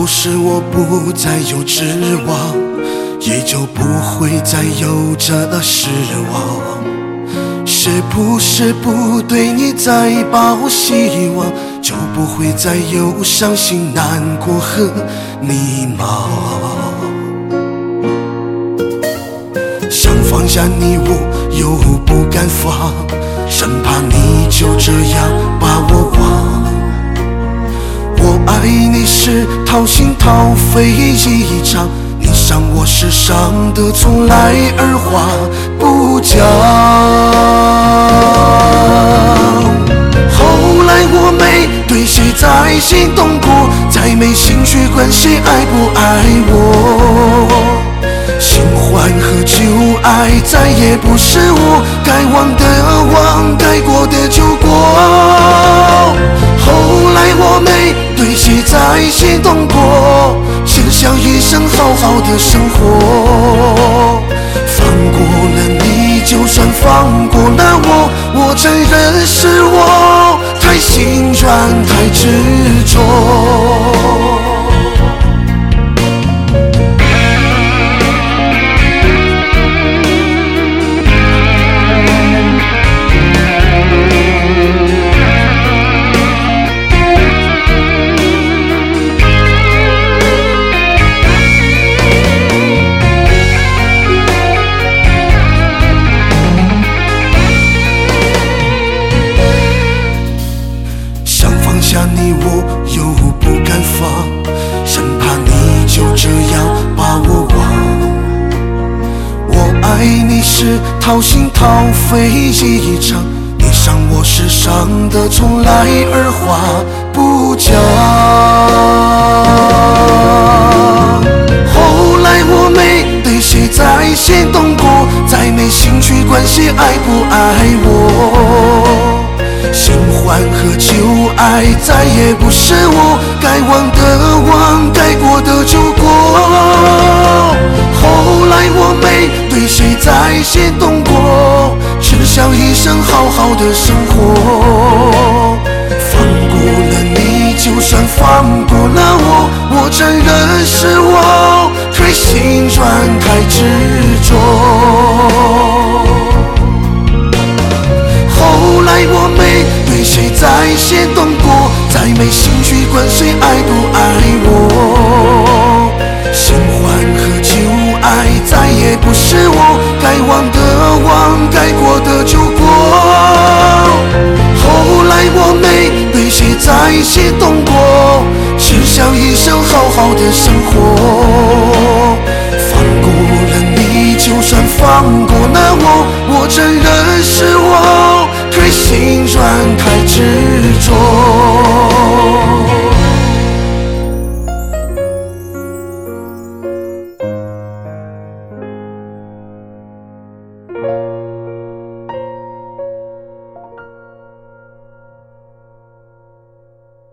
不是我不再有指望，也就不会再有这失望。是不是不对你再抱希望，就不会再有伤心难过和迷茫。想放下你我又不敢放，生怕你就这样把我忘。我爱你是掏心掏肺一场，你伤我是伤得从来二话不讲。后来我没对谁再心动过，再没兴趣管谁爱不爱我。新欢和旧爱再也不是我，该忘的忘，该过的就过。后来我没对谁再心动过，只想一生好好的生活。放过了你，就算放过了我，我承认是我太心软太执着。你我又不敢放，生怕你就这样把我忘。我爱你是掏心掏肺一场，你伤我是伤得从来二话不讲。后来我没对谁再心动过，再没兴趣管谁爱不爱我。新欢和旧爱再也不是我，该忘的忘，该过的就过。后来我没对谁再心动过，只想一生好好的生活。放过了你，就算放过了我，我承认是我太心软太执着。后来我没对谁再心动过，再没兴趣管谁爱不爱我。新欢和旧爱再也不是我，该忘的忘，该过的就过。后来我没对谁再心动过，只想一生好好的生活。放过了你，就算放过了我，我承认是我太心软太执着。